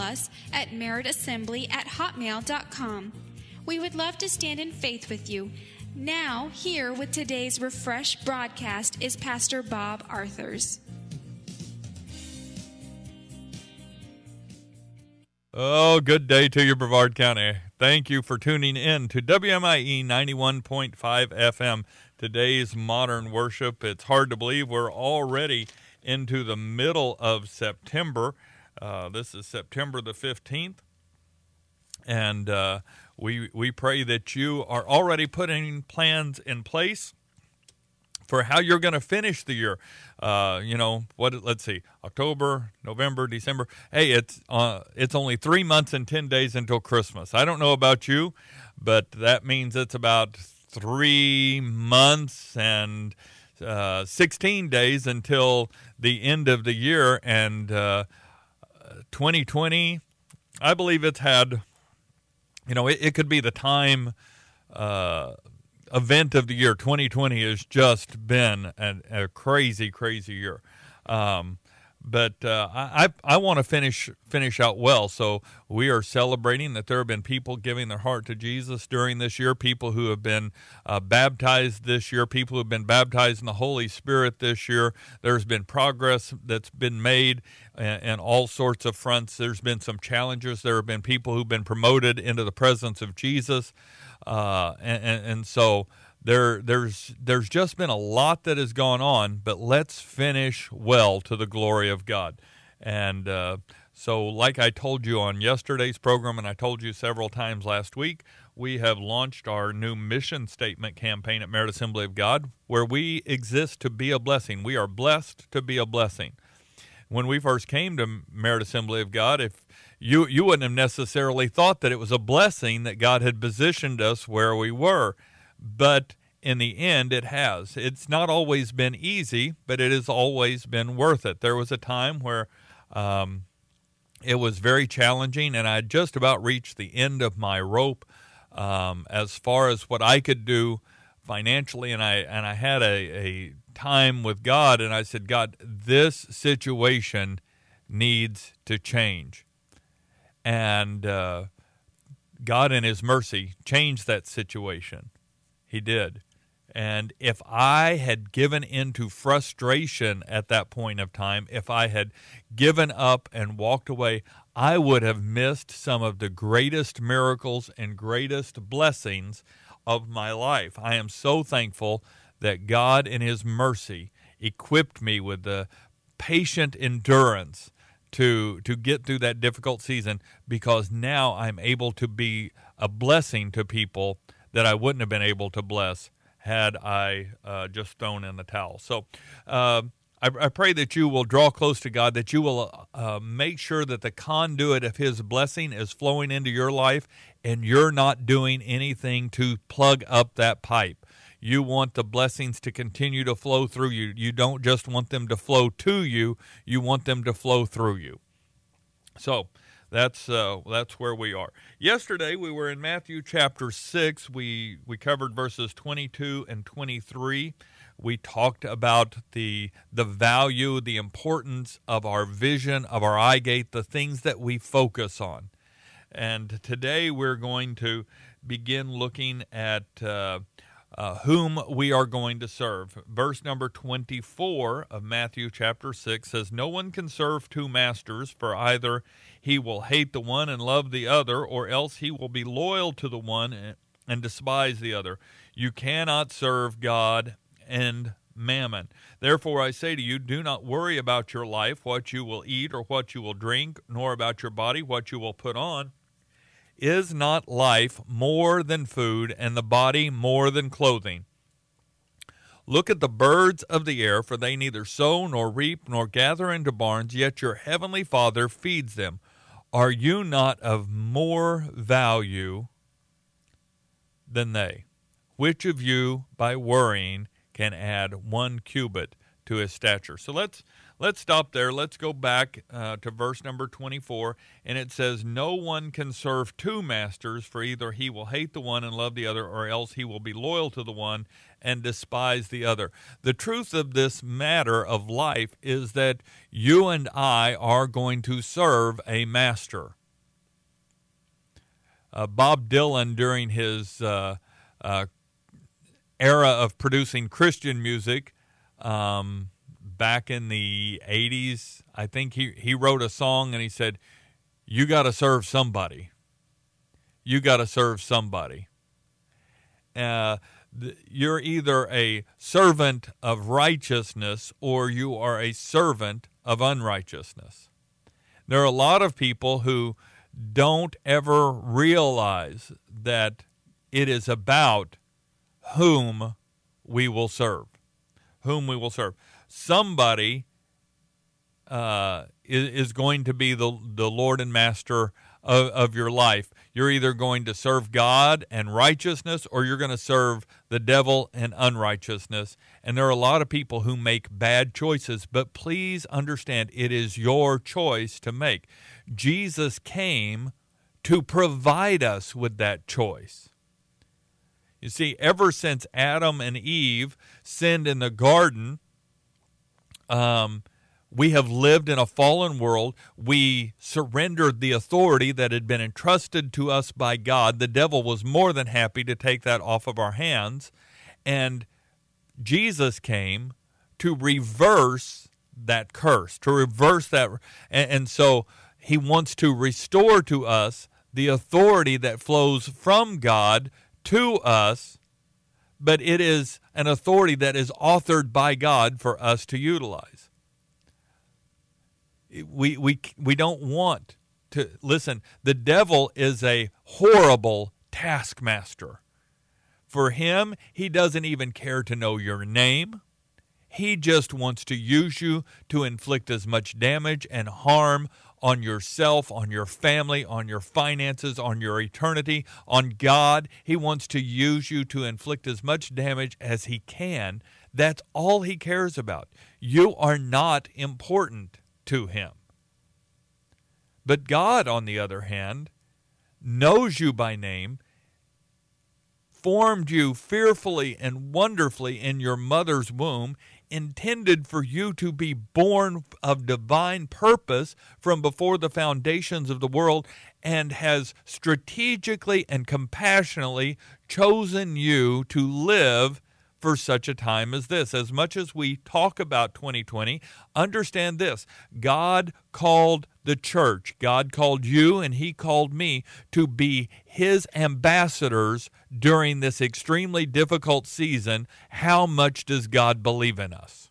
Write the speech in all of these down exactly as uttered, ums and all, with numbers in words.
us at meritassembly at hotmail dot com. We would love to stand in faith with you. Now, here with today's Refresh broadcast is Pastor Bob Arthurs. Oh, good day to you, Brevard County. Thank you for tuning in to W M I E ninety-one point five F M. Today's Modern Worship. It's hard to believe we're already into the middle of September. Uh, this is September the fifteenth. And uh, we we pray that you are already putting plans in place for how you're going to finish the year. Uh, you know, what? Let's see, October, November, December. Hey, it's uh, it's only three months and ten days until Christmas. I don't know about you, but that means it's about three months and uh, sixteen days until the end of the year. And uh, twenty twenty, I believe it's had, you know, it, it could be the time uh, event of the year. twenty twenty has just been a, a crazy, crazy year. Um, but uh, I, I want to finish finish out well. So we are celebrating that there have been people giving their heart to Jesus during this year, people who have been uh, baptized this year, people who have been baptized in the Holy Spirit this year. There's been progress that's been made in all sorts of fronts. There's been some challenges. There have been people who've been promoted into the presence of Jesus. Uh, and, and, and so there, there's there's just been a lot that has gone on, but let's finish well to the glory of God. And uh, so like I told you on yesterday's program, and I told you several times last week, we have launched our new mission statement campaign at Merit Assembly of God, where we exist to be a blessing. We are blessed to be a blessing. When we first came to Merit Assembly of God, if you you wouldn't have necessarily thought that it was a blessing that God had positioned us where we were, but in the end, it has. It's not always been easy, but it has always been worth it. There was a time where um, it was very challenging, and I had just about reached the end of my rope um, as far as what I could do financially, and I and I had a, a time with God, and I said, God, this situation needs to change. And uh, God in his mercy changed that situation. He did. And if I had given into frustration at that point of time, if I had given up and walked away, I would have missed some of the greatest miracles and greatest blessings of my life. I am so thankful that God in his mercy equipped me with the patient endurance to to get through that difficult season, because now I'm able to be a blessing to people that I wouldn't have been able to bless had I uh, just thrown in the towel. So uh, I, I pray that you will draw close to God, that you will uh, make sure that the conduit of his blessing is flowing into your life, and you're not doing anything to plug up that pipe. You want the blessings to continue to flow through you. You don't just want them to flow to you. You want them to flow through you. So that's uh, that's where we are. Yesterday we were in Matthew chapter six. We we covered verses twenty-two and twenty-three. We talked about the the value, the importance of our vision, of our eye gate, the things that we focus on. And today we're going to begin looking at uh, Uh, whom we are going to serve. Verse number twenty-four of Matthew chapter six says, "No one can serve two masters, for either he will hate the one and love the other, or else he will be loyal to the one and despise the other. You cannot serve God and mammon. Therefore I say to you, do not worry about your life, what you will eat or what you will drink, nor about your body, what you will put on. Is not life more than food, and the body more than clothing? Look at the birds of the air, for they neither sow nor reap nor gather into barns, yet your heavenly Father feeds them. Are you not of more value than they? Which of you, by worrying, can add one cubit to his stature?" So let's let's stop there. Let's go back uh, to verse number twenty-four, and it says, no one can serve two masters, for either he will hate the one and love the other, or else he will be loyal to the one and despise the other. The truth of this matter of life is that you and I are going to serve a master. Uh, Bob Dylan, during his uh, uh, era of producing Christian music, um, back in the eighties, I think he, he wrote a song and he said, you got to serve somebody. You got to serve somebody. Uh, th- you're either a servant of righteousness or you are a servant of unrighteousness. There are a lot of people who don't ever realize that it is about whom we will serve. Whom we will serve. Somebody uh, is, is going to be the, the Lord and Master of, of your life. You're either going to serve God and righteousness, or you're going to serve the devil and unrighteousness. And there are a lot of people who make bad choices, but please understand, it is your choice to make. Jesus came to provide us with that choice. You see, ever since Adam and Eve sinned in the garden, um, we have lived in a fallen world. We surrendered the authority that had been entrusted to us by God. The devil was more than happy to take that off of our hands. And Jesus came to reverse that curse, to reverse that. And, and so he wants to restore to us the authority that flows from God to us, but it is an authority that is authored by God for us to utilize. We, we, we don't want to, listen, the devil is a horrible taskmaster. For him, he doesn't even care to know your name. He just wants to use you to inflict as much damage and harm on yourself, on your family, on your finances, on your eternity, on God. He wants to use you to inflict as much damage as he can. That's all he cares about. You are not important to him. But God, on the other hand, knows you by name, formed you fearfully and wonderfully in your mother's womb, intended for you to be born of divine purpose from before the foundations of the world, and has strategically and compassionately chosen you to live for such a time as this. As much as we talk about twenty twenty, understand this: God called the church, God called you, and he called me to be his ambassadors during this extremely difficult season. How much does God believe in us?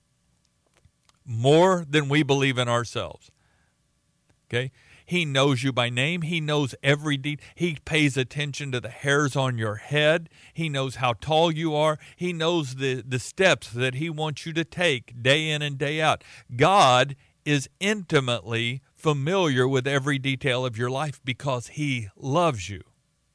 More than we believe in ourselves. Okay? He knows you by name. He knows every deed. He pays attention to the hairs on your head. He knows how tall you are. He knows the, the steps that he wants you to take day in and day out. God is intimately familiar with every detail of your life because he loves you.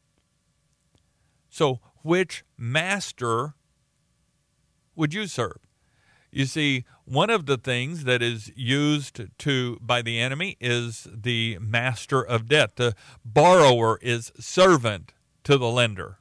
So, which master would you serve? You see, one of the things that is used to by the enemy is the master of debt. The borrower is servant to the lender.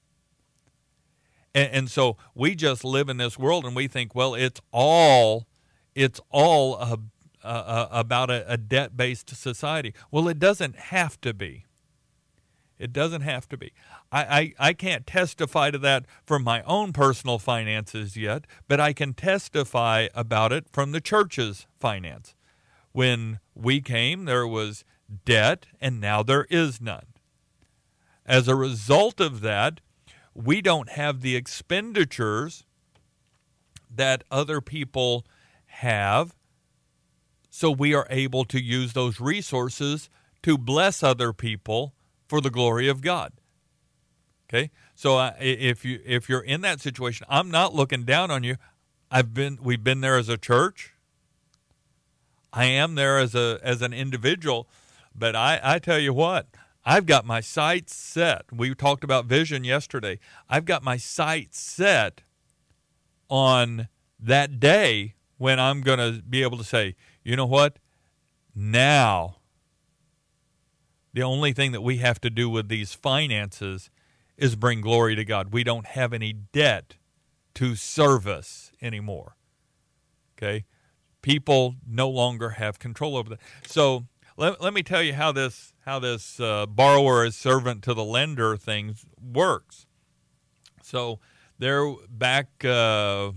And, and so we just live in this world and we think, well, it's all, it's all a, a, a, about a, a debt-based society. Well, it doesn't have to be. It doesn't have to be. I, I, I can't testify to that from my own personal finances yet, but I can testify about it from the church's finance. When we came, there was debt, and now there is none. As a result of that, we don't have the expenditures that other people have, so we are able to use those resources to bless other people for the glory of God. Okay, so uh, if you if you're in that situation, I'm not looking down on you. I've been we've been there as a church. I am there as a as an individual, but I, I tell you what, I've got my sights set. We talked about vision yesterday. I've got my sights set on that day when I'm going to be able to say, you know what? Now, the only thing that we have to do with these finances is bring glory to God. We don't have any debt to service anymore. Okay? People no longer have control over that. So let, let me tell you how this how this uh, borrower is servant to the lender thing works. So they're back uh,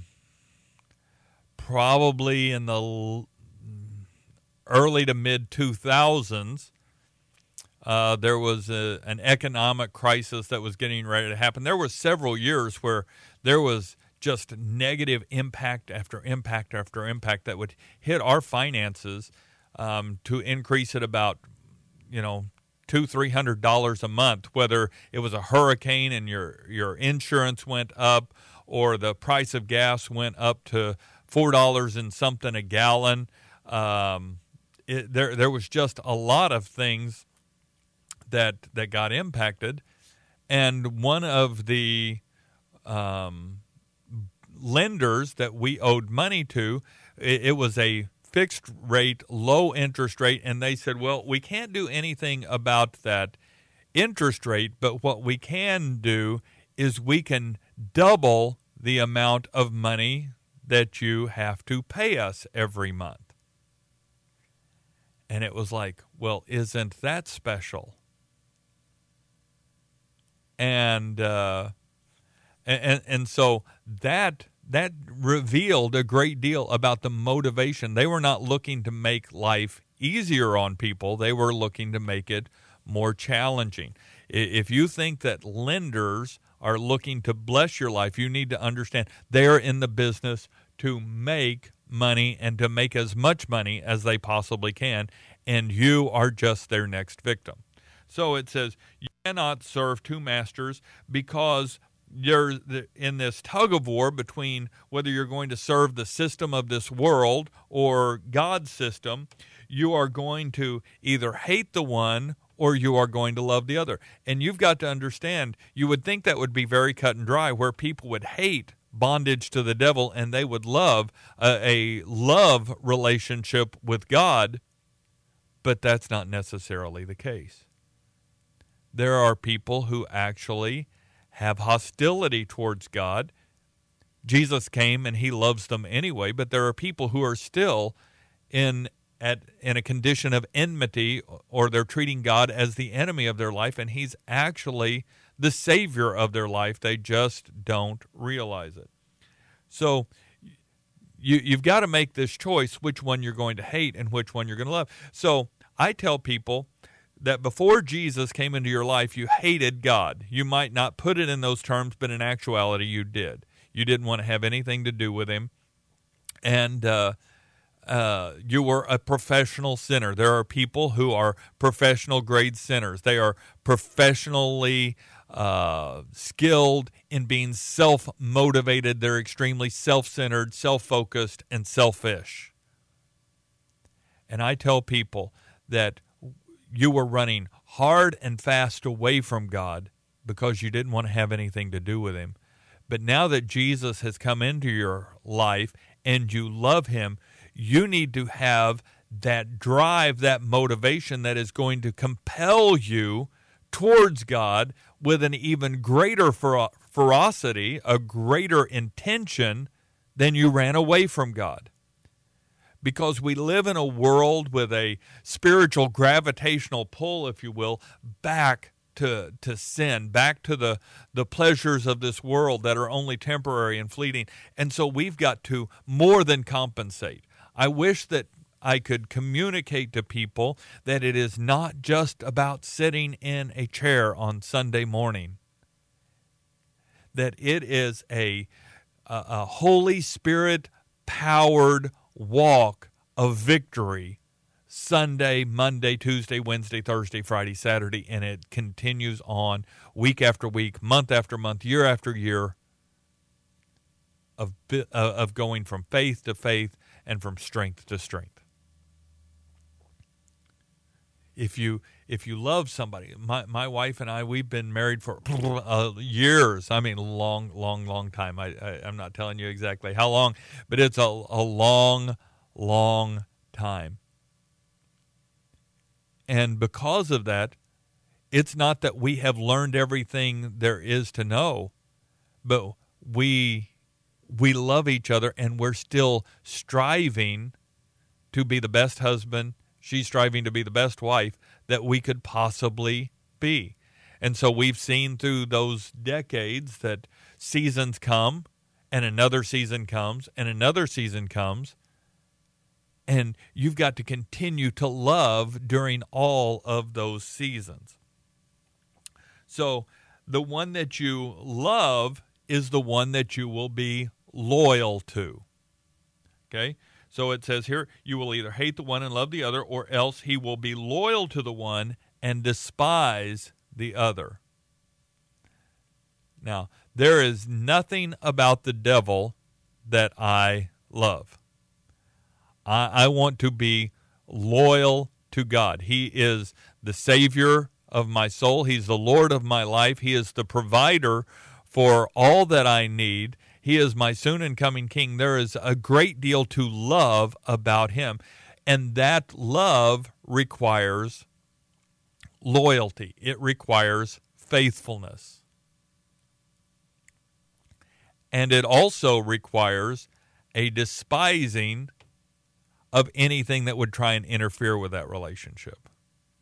probably in the early to mid two thousands. Uh, there was a, an economic crisis that was getting ready to happen. There were several years where there was just negative impact after impact after impact that would hit our finances um, to increase it about, you know, two, three hundred dollars a month. Whether it was a hurricane and your your insurance went up, or the price of gas went up to four dollars and something a gallon. Um, it, there there was just a lot of things that that got impacted, and one of the um, lenders that we owed money to, it, it was a fixed rate, low interest rate, and they said, well, we can't do anything about that interest rate, but what we can do is we can double the amount of money that you have to pay us every month. And it was like, well, isn't that special? And uh, and and so that that revealed a great deal about the motivation. They were not looking to make life easier on people. They were looking to make it more challenging. If you think that lenders are looking to bless your life, you need to understand they are in the business to make money and to make as much money as they possibly can, and you are just their next victim. So it says you cannot serve two masters, because you're in this tug of war between whether you're going to serve the system of this world or God's system. You are going to either hate the one or you are going to love the other. And you've got to understand, you would think that would be very cut and dry, where people would hate bondage to the devil and they would love a, a love relationship with God, but that's not necessarily the case. There are people who actually have hostility towards God. Jesus came and he loves them anyway, but there are people who are still in at in a condition of enmity, or they're treating God as the enemy of their life, and he's actually the savior of their life. They just don't realize it. So you, you've got to make this choice, which one you're going to hate and which one you're going to love. So I tell people that before Jesus came into your life, you hated God. You might not put it in those terms, but in actuality, you did. You didn't want to have anything to do with him. And uh, uh, you were a professional sinner. There are people who are professional grade sinners. They are professionally uh, skilled in being self-motivated. They're extremely self-centered, self-focused, and selfish. And I tell people that you were running hard and fast away from God because you didn't want to have anything to do with him. But now that Jesus has come into your life and you love him, you need to have that drive, that motivation that is going to compel you towards God with an even greater fer- ferocity, a greater intention than you ran away from God. Because we live in a world with a spiritual gravitational pull, if you will, back to, to sin, back to the, the pleasures of this world that are only temporary and fleeting. And so we've got to more than compensate. I wish that I could communicate to people that it is not just about sitting in a chair on Sunday morning, that it is a, a, a Holy Spirit-powered walk of victory Sunday, Monday, Tuesday, Wednesday, Thursday, Friday, Saturday, and it continues on week after week, month after month, year after year of of going from faith to faith and from strength to strength. if you if you love somebody, my my wife and I, we've been married for uh, years. I mean, long, long, long time. I, I I'm not telling you exactly how long, but it's a a long, long time. And because of that, it's not that we have learned everything there is to know, but we we love each other, and we're still striving to be the best husband. She's striving to be the best wife that we could possibly be. And so we've seen through those decades that seasons come, and another season comes, and another season comes. And you've got to continue to love during all of those seasons. So the one that you love is the one that you will be loyal to. Okay? So it says here, you will either hate the one and love the other, or else he will be loyal to the one and despise the other. Now, there is nothing about the devil that I love. I, I want to be loyal to God. He is the Savior of my soul. He's the Lord of my life. He is the provider for all that I need. He is my soon and coming King. There is a great deal to love about him. And that love requires loyalty. It requires faithfulness. And it also requires a despising of anything that would try and interfere with that relationship.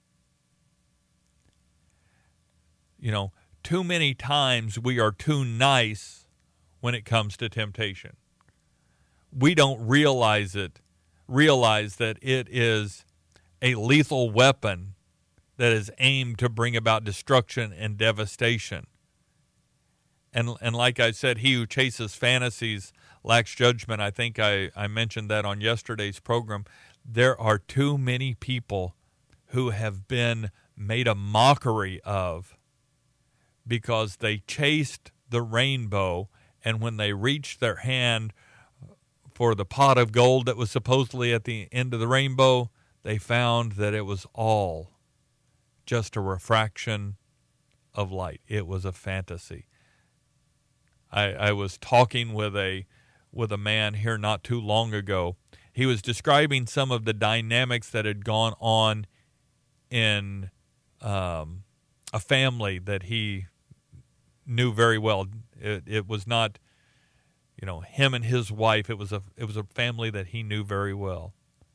You know, too many times we are too nice when it comes to temptation. We don't realize it, realize that it is a lethal weapon that is aimed to bring about destruction and devastation. And and like I said, he who chases fantasies lacks judgment. I think I, I mentioned that on yesterday's program. There are too many people who have been made a mockery of because they chased the rainbow, and when they reached their hand for the pot of gold that was supposedly at the end of the rainbow, they found that it was all just a refraction of light. It was a fantasy. I, I was talking with a with a man here not too long ago. He was describing some of the dynamics that had gone on in um, a family that he knew very well. It, it was not, you know, him and his wife. It was a it was a family that he knew very well.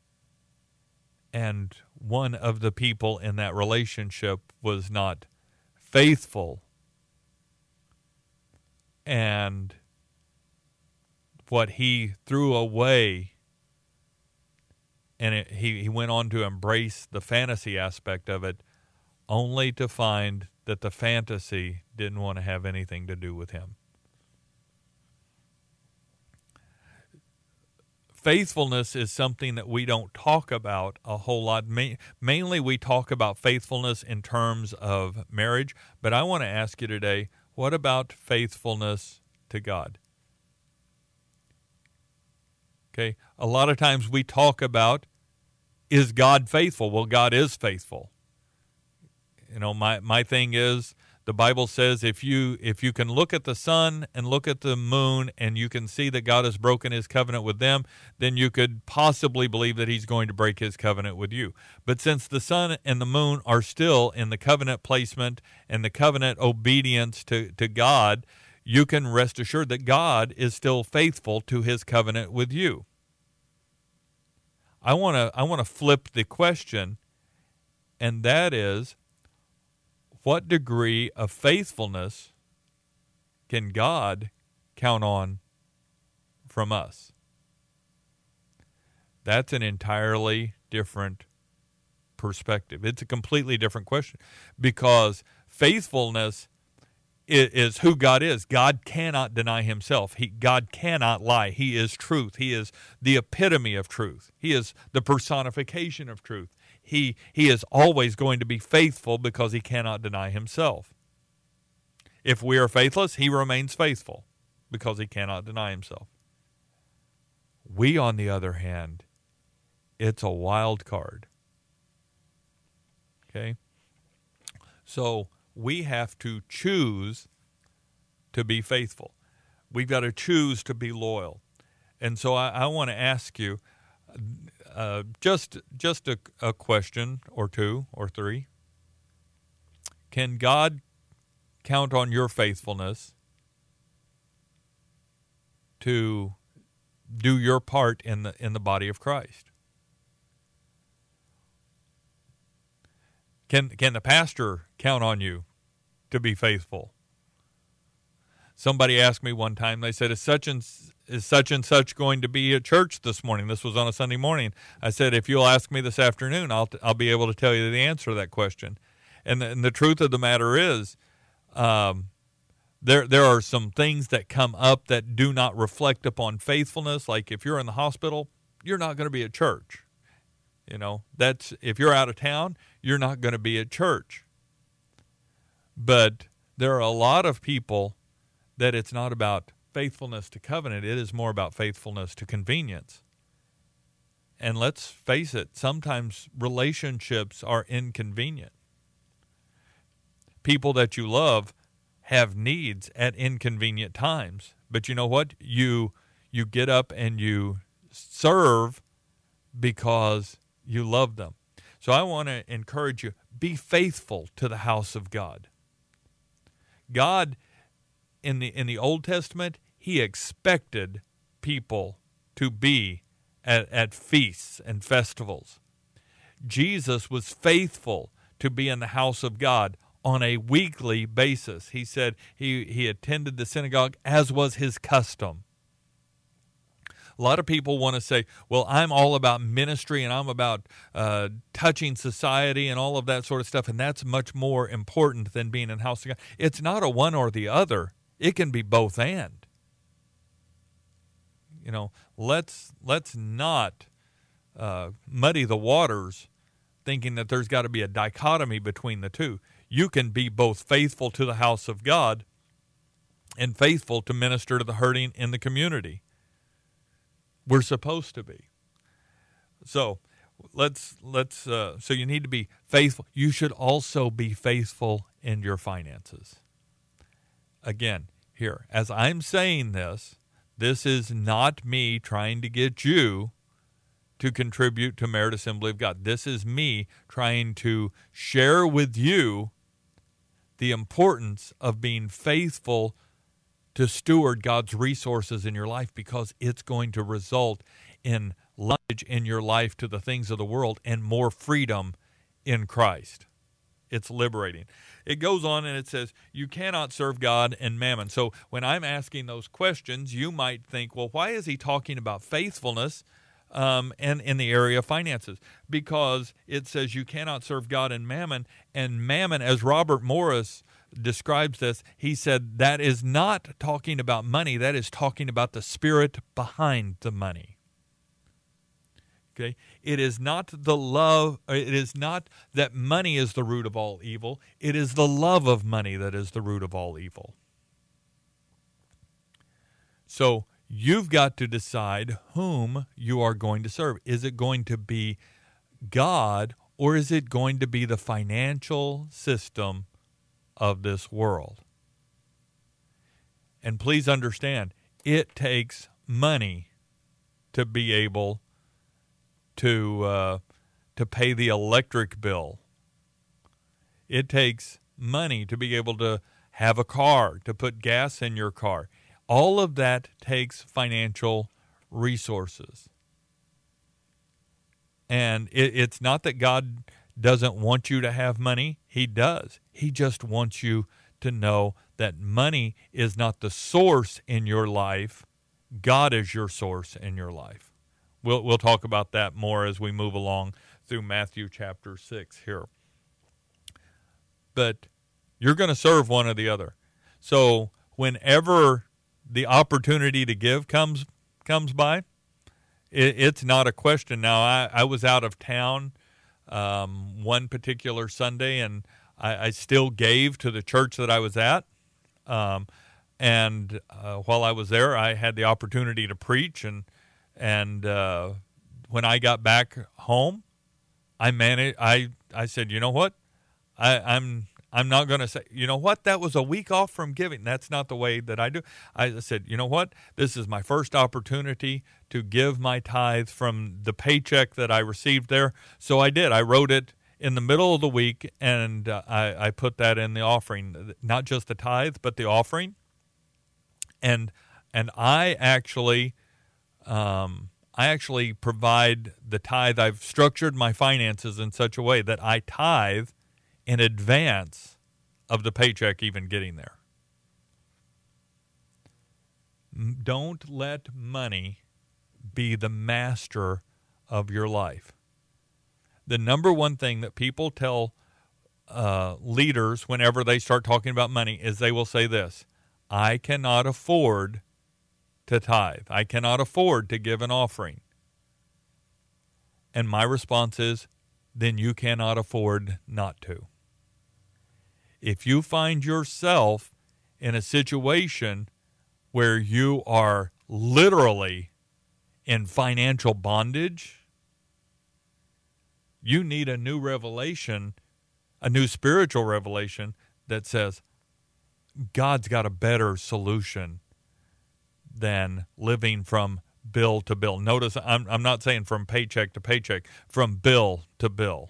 And one of the people in that relationship was not faithful. And what he threw away, and it, he, he went on to embrace the fantasy aspect of it, only to find that the fantasy didn't want to have anything to do with him. Faithfulness is something that we don't talk about a whole lot. Ma- mainly we talk about faithfulness in terms of marriage, but I want to ask you today, what about faithfulness to God? Okay, a lot of times we talk about, is God faithful? Well, God is faithful. You know, my, my thing is, the Bible says if you if you can look at the sun and look at the moon and you can see that God has broken his covenant with them, then you could possibly believe that he's going to break his covenant with you. But since the sun and the moon are still in the covenant placement and the covenant obedience to, to God, you can rest assured that God is still faithful to his covenant with you. I want to I want to flip the question, and that is, what degree of faithfulness can God count on from us? That's an entirely different perspective. It's a completely different question, because faithfulness is, is who God is. God cannot deny himself. He, God cannot lie. He is truth. He is the epitome of truth. He is the personification of truth. He, he is always going to be faithful because he cannot deny himself. If we are faithless, he remains faithful because he cannot deny himself. We, on the other hand, it's a wild card. Okay? So we have to choose to be faithful. We've got to choose to be loyal. And so I, I want to ask you uh, just just a, a question or two or three. Can God count on your faithfulness to do your part in the in the body of Christ? Can can the pastor count on you to be faithful? Somebody asked me one time, they said, is such and is such and such going to be at church this morning? This was on a Sunday morning. I said, if you'll ask me this afternoon, I'll I'll be able to tell you the answer to that question. And the, and the truth of the matter is, um, there there are some things that come up that do not reflect upon faithfulness. Like if you're in the hospital, you're not going to be at church. You know, that's if you're out of town, you're not going to be at church. But there are a lot of people that it's not about faithfulness to covenant. It is more about faithfulness to convenience. And let's face it, sometimes relationships are inconvenient. People that you love have needs at inconvenient times. But you know what? You you get up and you serve because you love them. So I want to encourage you, be faithful to the house of God. God, in the in the Old Testament, he expected people to be at, at feasts and festivals. Jesus was faithful to be in the house of God on a weekly basis. He said he, he attended the synagogue as was his custom. A lot of people want to say, well, I'm all about ministry and I'm about uh, touching society and all of that sort of stuff, and that's much more important than being in the house of God. It's not a one or the other. It can be both and. You know, let's let's not uh, muddy the waters thinking that there's got to be a dichotomy between the two. You can be both faithful to the house of God and faithful to minister to the hurting in the community. We're supposed to be. So let's let's. Uh, so you need to be faithful. You should also be faithful in your finances. Again, here, as I'm saying this, this is not me trying to get you to contribute to Merit Assembly of God. This is me trying to share with you the importance of being faithful to steward God's resources in your life, because it's going to result in life in your life to the things of the world and more freedom in Christ. It's liberating. It goes on and it says, you cannot serve God and mammon. So when I'm asking those questions, you might think, well, why is he talking about faithfulness um, and in the area of finances? Because it says you cannot serve God and mammon. And mammon, as Robert Morris describes this, he said that is not talking about money. That is talking about the spirit behind the money. Okay, it is not the love, it is not that money is the root of all evil. It is the love of money that is the root of all evil. So you've got to decide whom you are going to serve. Is it going to be God, or is it going to be the financial system of this world? And please understand, it takes money to be able to uh, to pay the electric bill. It takes money to be able to have a car, to put gas in your car. All of that takes financial resources. And it, it's not that God doesn't want you to have money. He does. He just wants you to know that money is not the source in your life. God is your source in your life. We'll we'll talk about that more as we move along through Matthew chapter six here. But you're going to serve one or the other. So whenever the opportunity to give comes comes by, it, it's not a question. Now, I, I was out of town um, one particular Sunday, and I, I still gave to the church that I was at. Um, and uh, while I was there, I had the opportunity to preach, and and uh, when I got back home, I managed. I I said, you know what? I, I'm I'm not going to say, you know what, that was a week off from giving. That's not the way that I do. I said, you know what, this is my first opportunity to give my tithe from the paycheck that I received there. So I did. I wrote it in the middle of the week, and uh, I, I put that in the offering, not just the tithe, but the offering. And and I actually um, I actually provide the tithe. I've structured my finances in such a way that I tithe in advance of the paycheck even getting there. Don't let money be the master of your life. The number one thing that people tell uh, leaders whenever they start talking about money is they will say this: I cannot afford to tithe. I cannot afford to give an offering. And my response is, then you cannot afford not to. If you find yourself in a situation where you are literally in financial bondage, you need a new revelation, a new spiritual revelation that says, God's got a better solution than living from bill to bill. Notice I'm, I'm not saying from paycheck to paycheck, from bill to bill.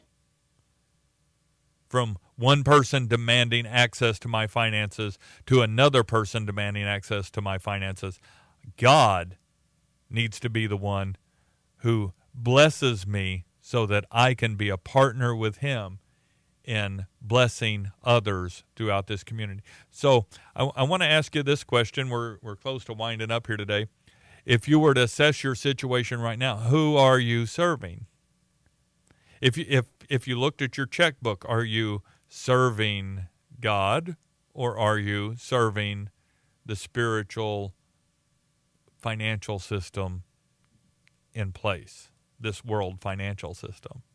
From one person demanding access to my finances to another person demanding access to my finances. God needs to be the one who blesses me so that I can be a partner with him in blessing others throughout this community. So I, I want to ask you this question. We're, we're close to winding up here today. If you were to assess your situation right now, who are you serving? If you, if if you looked at your checkbook, are you serving God or are you serving the spiritual financial system in place, this world financial system?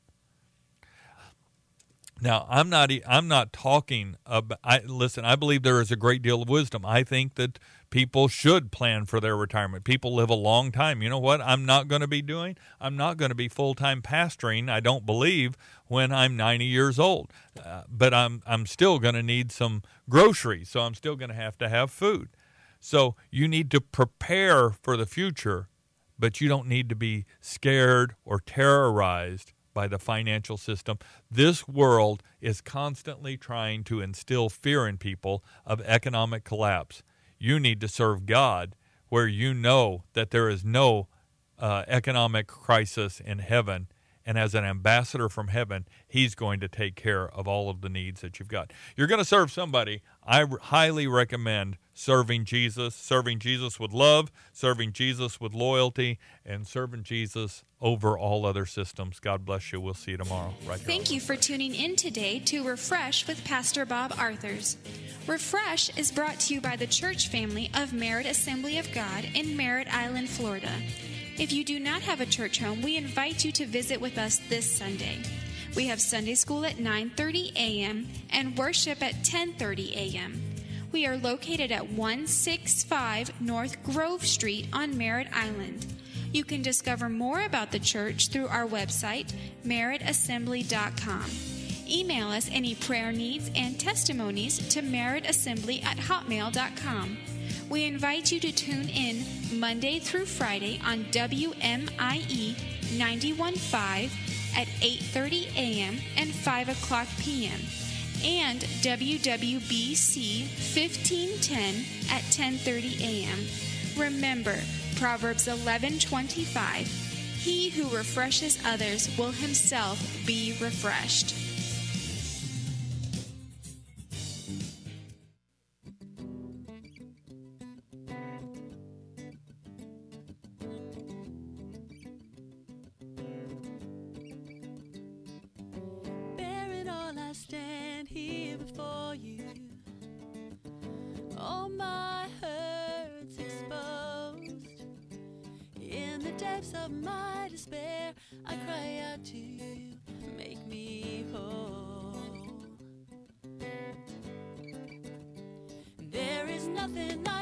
Now, I'm not I'm not talking about, I, listen, I believe there is a great deal of wisdom. I think that people should plan for their retirement. People live a long time. You know what I'm not going to be doing? I'm not going to be full-time pastoring, I don't believe, when I'm ninety years old. Uh, but I'm I'm still going to need some groceries, so I'm still going to have to have food. So you need to prepare for the future, but you don't need to be scared or terrorized by the financial system. This world is constantly trying to instill fear in people of economic collapse. You need to serve God where you know that there is no uh, economic crisis in heaven. And as an ambassador from heaven, he's going to take care of all of the needs that you've got. You're going to serve somebody. I r- highly recommend serving Jesus, serving Jesus with love, serving Jesus with loyalty, and serving Jesus over all other systems. God bless you. We'll see you tomorrow. Right here. Thank you for tuning in today to Refresh with Pastor Bob Arthurs. Refresh is brought to you by the church family of Merritt Assembly of God in Merritt Island, Florida. If you do not have a church home, we invite you to visit with us this Sunday. We have Sunday school at nine thirty a.m. and worship at ten thirty a.m. We are located at one sixty-five North Grove Street on Merritt Island. You can discover more about the church through our website, merritt assembly dot com. Email us any prayer needs and testimonies to merrittassembly at hotmail dot com. We invite you to tune in Monday through Friday on W M I E ninety-one point five at eight thirty a.m. and five o'clock p.m. and W W B C fifteen ten at ten thirty a.m. Remember, Proverbs eleven twenty-five, he who refreshes others will himself be refreshed. Bear it all, I stand here before you. All my hurts exposed. In the depths of my despair, I cry out to you, make me whole. There is nothing I